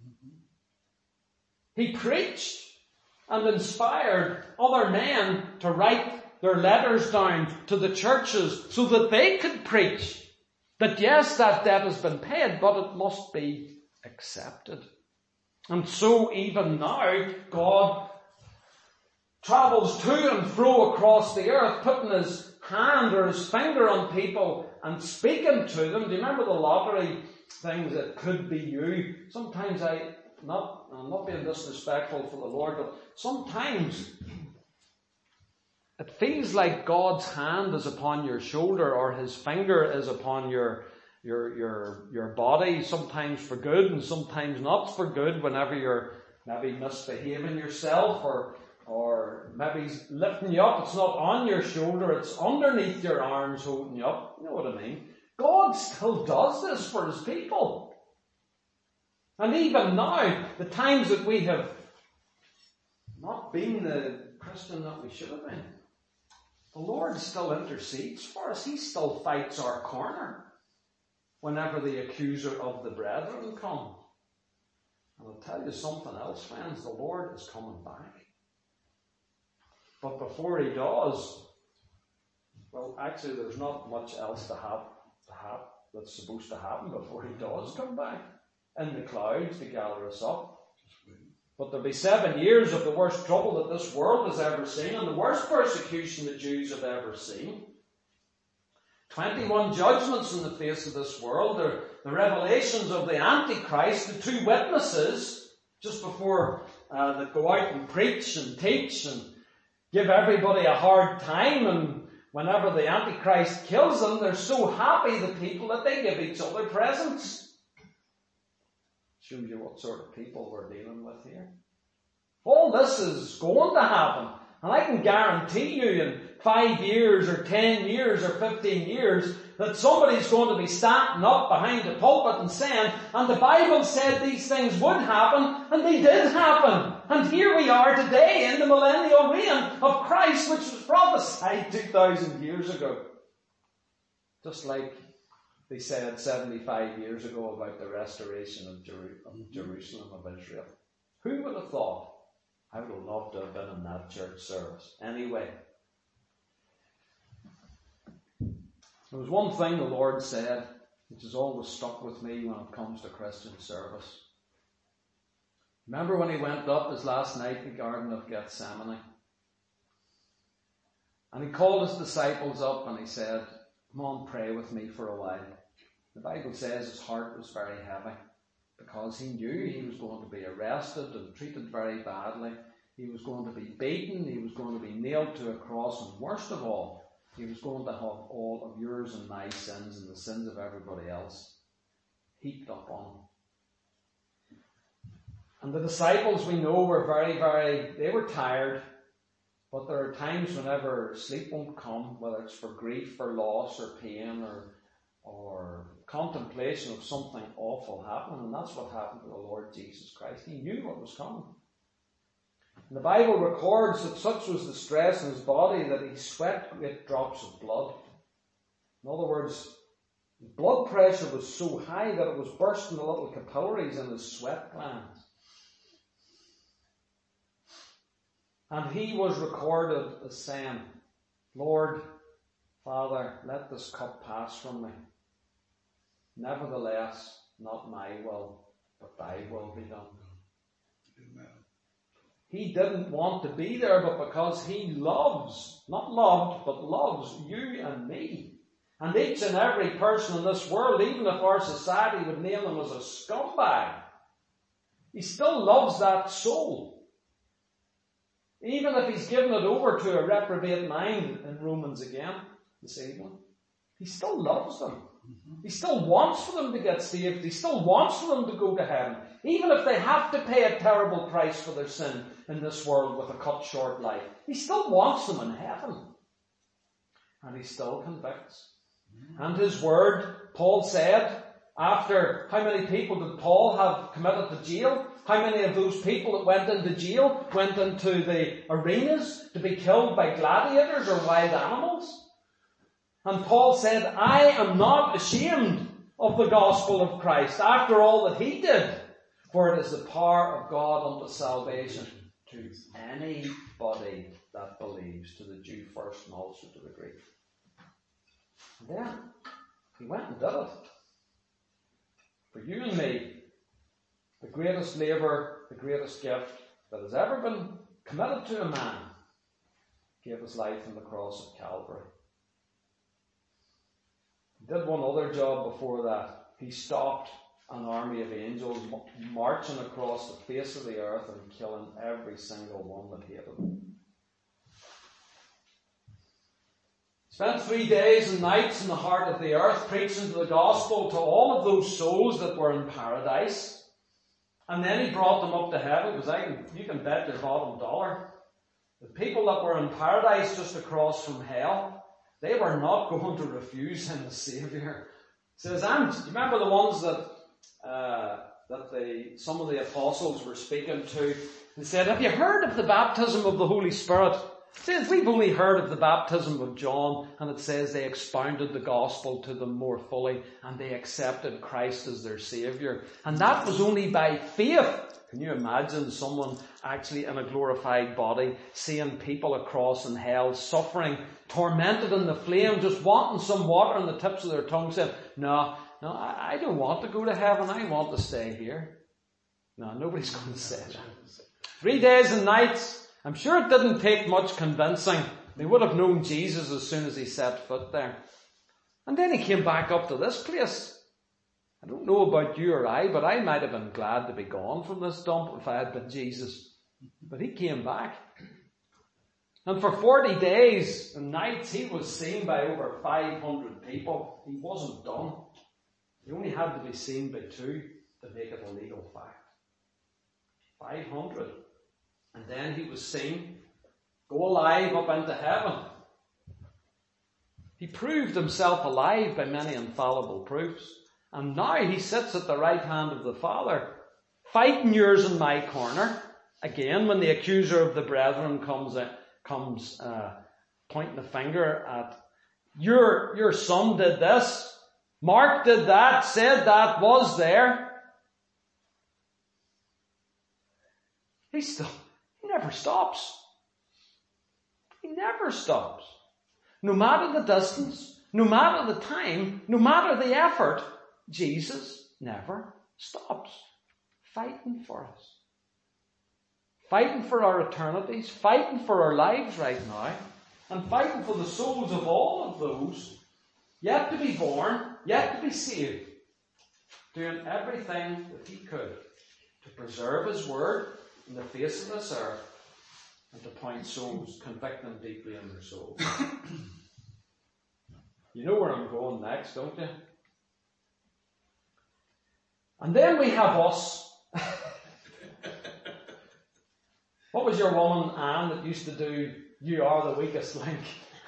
He preached and inspired other men to write their letters down to the churches so that they could preach. That yes, that debt has been paid, but it must be accepted. And so even now, God travels to and fro across the earth, putting his hand or his finger on people and speaking to them. Do you remember the lottery things? It could be you. Sometimes I, not, I'm not being disrespectful for the Lord, but sometimes it feels like God's hand is upon your shoulder or his finger is upon your your your your body, sometimes for good and sometimes not for good, whenever you're maybe misbehaving yourself or or maybe he's lifting you up. It's not on your shoulder, it's underneath your arms holding you up. You know what I mean? God still does this for his people. And even now, the times that we have not been the Christian that we should have been, the Lord still intercedes for us. He still fights our corner whenever the accuser of the brethren comes. And I'll tell you something else, friends. The Lord is coming back. But before he does, well, actually there's not much else to have, to have that's supposed to happen before he does come back. In the clouds to gather us up. But there'll be seven years of the worst trouble that this world has ever seen, and the worst persecution the Jews have ever seen. twenty-one judgments in the face of this world. The, the revelations of the Antichrist, the two witnesses, just before uh, they go out and preach and teach and give everybody a hard time. And whenever the Antichrist kills them, they're so happy, the people, that they give each other presents. Shows you what sort of people we're dealing with here. All this is going to happen. And I can guarantee you in five years or ten years or fifteen years that somebody's going to be standing up behind the pulpit and saying, and the Bible said these things would happen, and they did happen. And here we are today in the millennial reign of Christ, which was prophesied two thousand years ago. Just like they said seventy-five years ago about the restoration of, Jeru- of Jerusalem, of Israel. Who would have thought? I would have loved to have been in that church service. Anyway, there was one thing the Lord said, which has always stuck with me when it comes to Christian service. Remember when he went up his last night in the Garden of Gethsemane? And he called his disciples up and he said, come on, pray with me for a while. The Bible says his heart was very heavy because he knew he was going to be arrested and treated very badly. He was going to be beaten. He was going to be nailed to a cross. And worst of all, he was going to have all of yours and my sins and the sins of everybody else heaped up on him. And the disciples, we know, were very, very, they were tired. But there are times whenever sleep won't come, whether it's for grief or loss or pain or, or contemplation of something awful happening. And that's what happened to the Lord Jesus Christ. He knew what was coming. And the Bible records that such was the stress in his body that he sweat great drops of blood. In other words, his blood pressure was so high that it was bursting the little capillaries in his sweat glands. And he was recorded as saying, Lord, Father, let this cup pass from me. Nevertheless, not my will, but thy will be done. Amen. He didn't want to be there, but because he loves, not loved, but loves you and me, and each and every person in this world, even if our society would nail him as a scumbag, he still loves that soul. Even if he's given it over to a reprobate mind in Romans again this evening, he still loves them. Mm-hmm. He still wants for them to get saved. He still wants for them to go to heaven. Even if they have to pay a terrible price for their sin in this world with a cut short life, he still wants them in heaven. And he still convicts. Mm-hmm. And his word, Paul said, after how many people did Paul have committed to jail? How many of those people that went into jail went into the arenas to be killed by gladiators or wild animals? And Paul said, I am not ashamed of the gospel of Christ after all that he did, for it is the power of God unto salvation to anybody that believes, to the Jew first and also to the Greek. And then, He went and did it. For you and me, the greatest labour, the greatest gift that has ever been committed to a man, gave his life on the cross of Calvary. He did one other job before that. He stopped an army of angels marching across the face of the earth and killing every single one that hated him. Spent three days and nights in the heart of the earth preaching the gospel to all of those souls that were in paradise. And then he brought them up to heaven, because I can, you can bet your bottom dollar. The people that were in paradise just across from hell, they were not going to refuse him as Saviour. He says, I'm, you remember the ones that uh, that the, some of the apostles were speaking to? They said, have you heard of the baptism of the Holy Spirit? It says, we've only heard of the baptism of John, and it says they expounded the gospel to them more fully, and they accepted Christ as their Saviour. And that was only by faith. Can you imagine someone actually in a glorified body, seeing people across in hell, suffering, tormented in the flame, just wanting some water on the tips of their tongue, saying, no, no, I, I don't want to go to heaven, I want to stay here. No, nobody's going to say that. Three days and nights. I'm sure it didn't take much convincing. They would have known Jesus as soon as he set foot there. And then he came back up to this place. I don't know about you or I, but I might have been glad to be gone from this dump if I had been Jesus. But he came back. And for forty days and nights, he was seen by over five hundred people. He wasn't done. He only had to be seen by two to make it a legal fact. five hundred. And then he was seen go alive up into heaven. He proved himself alive by many infallible proofs. And now he sits at the right hand of the Father, fighting yours and my corner. Again, when the accuser of the brethren comes, uh, comes uh, pointing the finger at, your, your son did this, Mark did that, said that, was there. He still, he never stops. He never stops. No matter the distance, no matter the time, no matter the effort, Jesus never stops fighting for us. Fighting for our eternities, fighting for our lives right now, and fighting for the souls of all of those yet to be born, yet to be saved. Doing everything that he could to preserve his word in the face of this earth and to point souls, convict them deeply in their souls. You know where I'm going next, don't you? And then we have us. What was your woman, Anne, that used to do You Are the Weakest Link?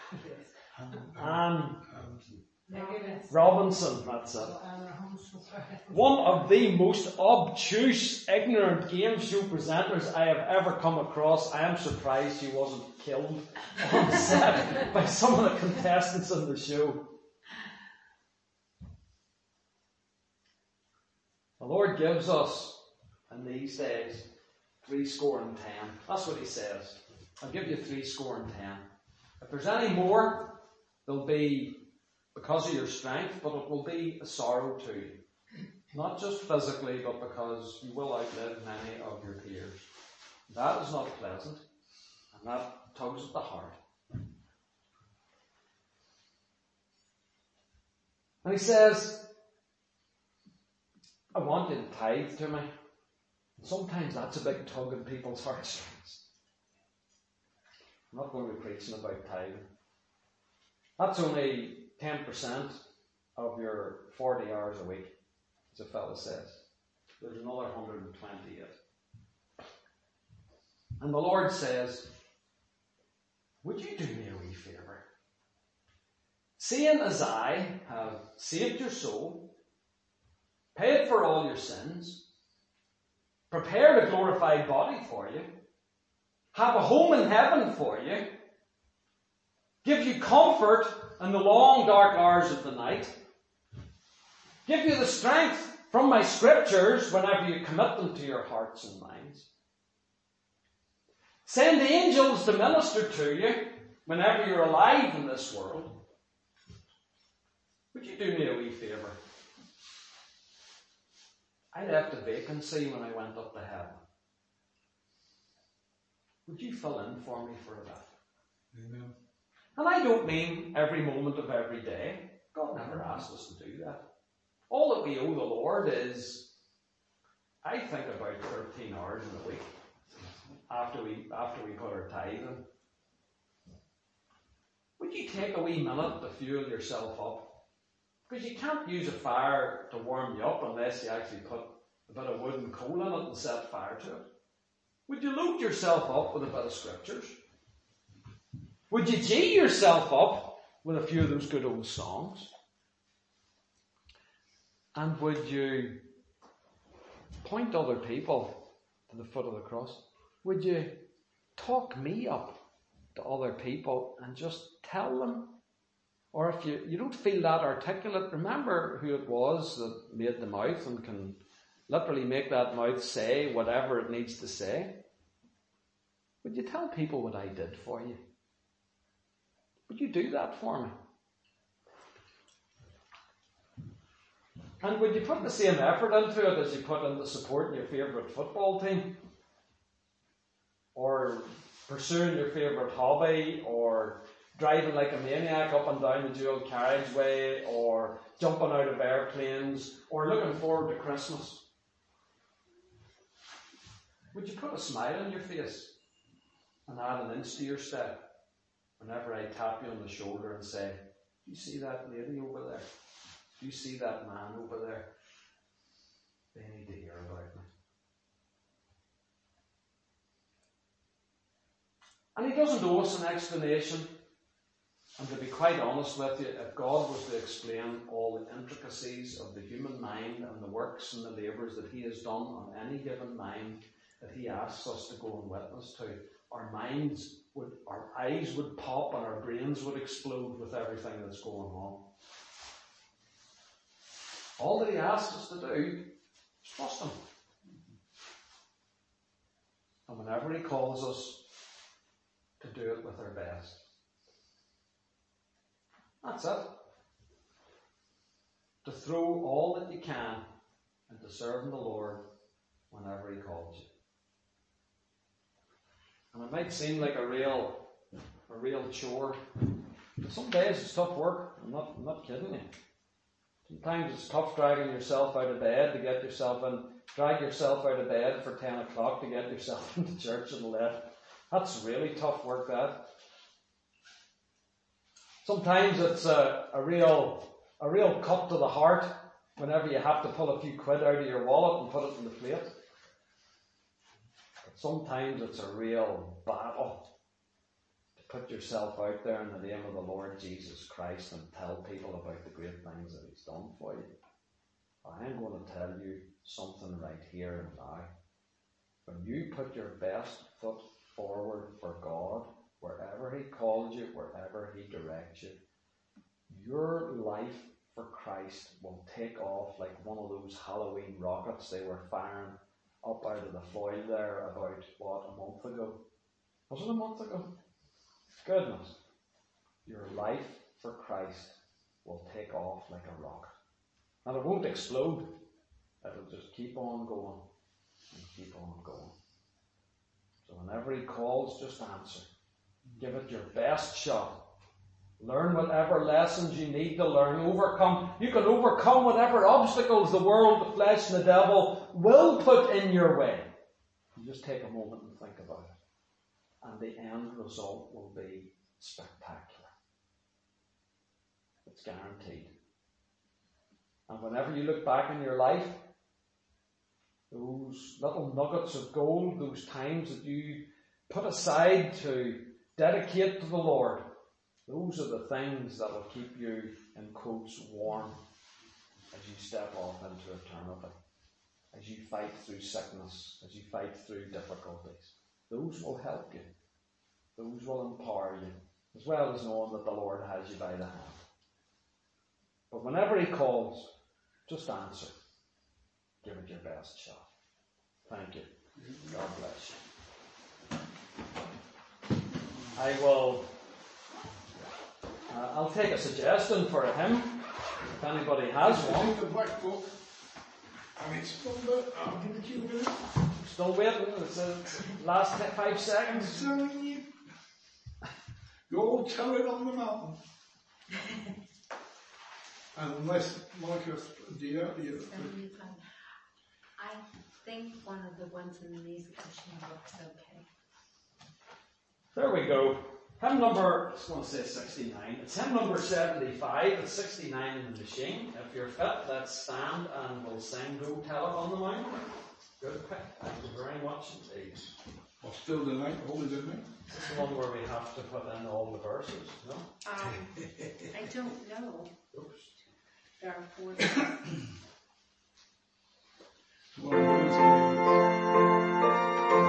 Anne Robinson, that's it. One of the most obtuse, ignorant game show presenters I have ever come across. I am surprised she wasn't killed on set by some of the contestants in the show. The Lord gives us, in these days, three score and ten. That's what he says. I'll give you three score and ten. If there's any more, there'll be because of your strength, but it will be a sorrow to you. Not just physically, but because you will outlive many of your peers. That is not pleasant, and that tugs at the heart. And he says, I want you to tithe to me. Sometimes that's a big tug in people's heartstrings. I'm not going to be preaching about tithing. That's only ten percent of your forty hours a week, as a fellow says. There's another one hundred twenty-eight. And the Lord says, would you do me a wee favour? Seeing as I have saved your soul, paid for all your sins, prepared a glorified body for you, have a home in heaven for you, give you comfort in the long dark hours of the night, give you the strength from my scriptures whenever you commit them to your hearts and minds, send angels to minister to you whenever you're alive in this world. Would you do me a wee favour? I left a vacancy when I went up to heaven. Would you fill in for me for that? Amen. And I don't mean every moment of every day. God never asked us to do that. All that we owe the Lord is, I think, about thirteen hours in a week after we after we put our tithe in. Would you take a wee minute to fuel yourself up? Because you can't use a fire to warm you up unless you actually put a bit of wood and coal in it and set fire to it. Would you load yourself up with a bit of scriptures? Would you gee yourself up with a few of those good old songs? And would you point other people to the foot of the cross? Would you talk me up to other people and just tell them? Or if you, you don't feel that articulate, remember who it was that made the mouth and can literally make that mouth say whatever it needs to say. Would you tell people what I did for you? Would you do that for me? And would you put the same effort into it as you put into supporting your favourite football team? Or pursuing your favourite hobby? Or driving like a maniac up and down the dual carriageway? Or jumping out of airplanes? Or looking forward to Christmas? Would you put a smile on your face and add an inch to your step whenever I tap you on the shoulder and say, do you see that lady over there? Do you see that man over there? They need to hear about me. And he doesn't owe us an explanation. And to be quite honest with you, if God was to explain all the intricacies of the human mind and the works and the labours that he has done on any given mind that he asks us to go and witness to, our minds would, our eyes would pop and our brains would explode with everything that's going on. All that he asks us to do is trust him. And whenever he calls us, to do it with our best. That's it. To throw all that you can into serving the Lord whenever he calls you. And it might seem like a real, a real chore. But some days it's tough work. I'm not, I'm not kidding you. Sometimes it's tough dragging yourself out of bed to get yourself in, drag yourself out of bed for ten o'clock to get yourself into church at eleven. That's really tough work, that. Sometimes it's a, a real a real cut to the heart whenever you have to pull a few quid out of your wallet and put it in the plate. But sometimes it's a real battle to put yourself out there in the name of the Lord Jesus Christ and tell people about the great things that he's done for you. I am going to tell you something right here and now. When you put your best foot forward for God, wherever he calls you, wherever he directs you, your life for Christ will take off like one of those Halloween rockets they were firing up out of the foil there about, what, a month ago? Was it a month ago? Goodness. Your life for Christ will take off like a rocket. And it won't explode. It'll just keep on going and keep on going. So whenever he calls, just answer. Give it your best shot. Learn whatever lessons you need to learn. Overcome. You can overcome whatever obstacles the world, the flesh, and the devil will put in your way. You just take a moment and think about it. And the end result will be spectacular. It's guaranteed. And whenever you look back in your life, those little nuggets of gold, those times that you put aside to dedicate to the Lord, those are the things that will keep you, in quotes, warm as you step off into eternity, as you fight through sickness, as you fight through difficulties. Those will help you. Those will empower you, as well as knowing that the Lord has you by the hand. But whenever he calls, just answer. Give it your best shot. Thank you. God bless you. I will, uh, I'll take a suggestion for a hymn. If anybody has one, the black book, and it's number, I'll give it to you in a minute. still waiting. It's the last five I'm seconds. telling you. Go tell it on the mountain. Unless, Micah, dear, you. seventy-five. I think one of the ones in the music machine looks okay. There we go. Hymn number, I was going to say sixty-nine. It's hymn number seventy-five. It's sixty-nine in the machine. If you're fit, let's stand and we'll sing Go Tell It on the Mountain. Good pick. Thank you very much indeed. Or still the night, holy the night. This is the one where we have to put in all the verses, no? Um, I don't know. Oops. There are four. Well, let's get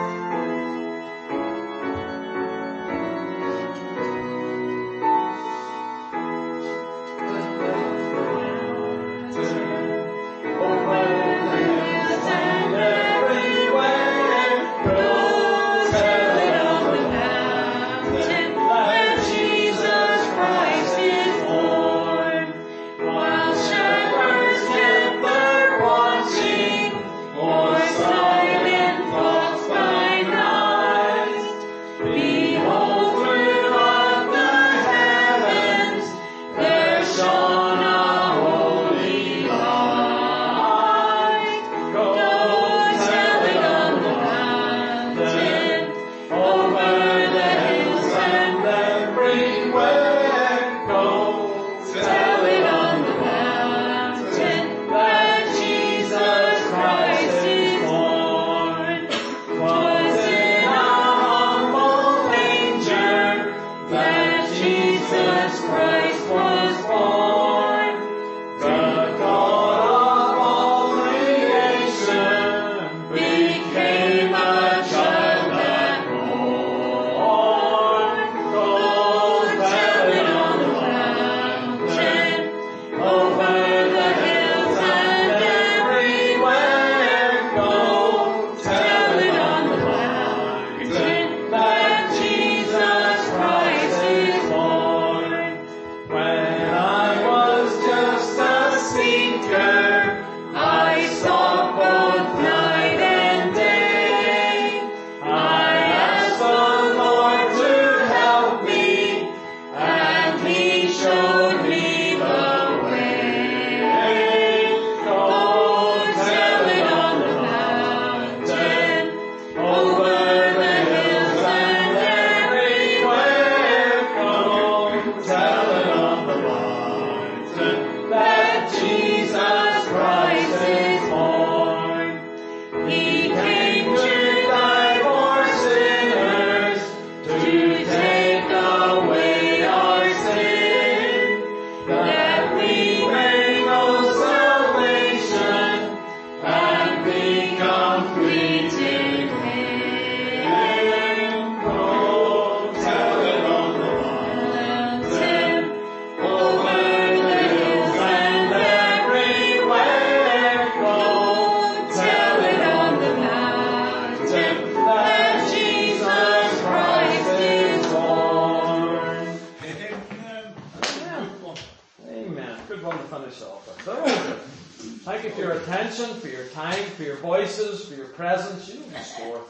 Thank you for your attention, for your time, for your voices, for your presence. You know the score.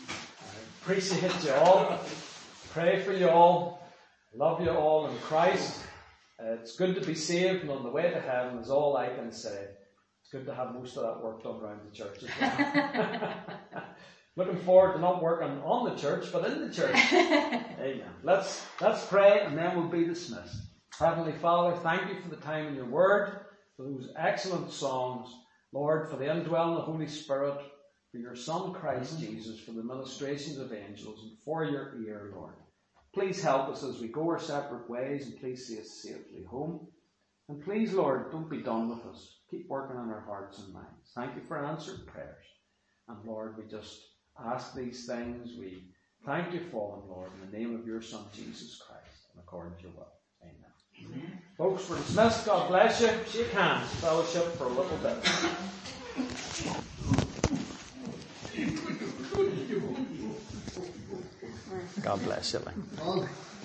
I appreciate you all. Pray for you all. Love you all in Christ. Uh, it's good to be saved and on the way to heaven is all I can say. It's good to have most of that work done around the church as well. Looking forward to not working on the church, but in the church. Amen. Let's, let's pray and then we'll be dismissed. Heavenly Father, thank you for the time in your word, for those excellent songs. Lord, for the indwelling of the Holy Spirit, for your Son Christ Jesus, for the ministrations of angels, and for your ear, Lord. Please help us as we go our separate ways, and please see us safely home. And please, Lord, don't be done with us. Keep working on our hearts and minds. Thank you for answered prayers. And Lord, we just ask these things. We thank you for them, Lord, in the name of your Son, Jesus Christ, and according to your will. Amen. Amen. Folks, we're dismissed. God bless you. Shake hands. Fellowship for a little bit. God bless you.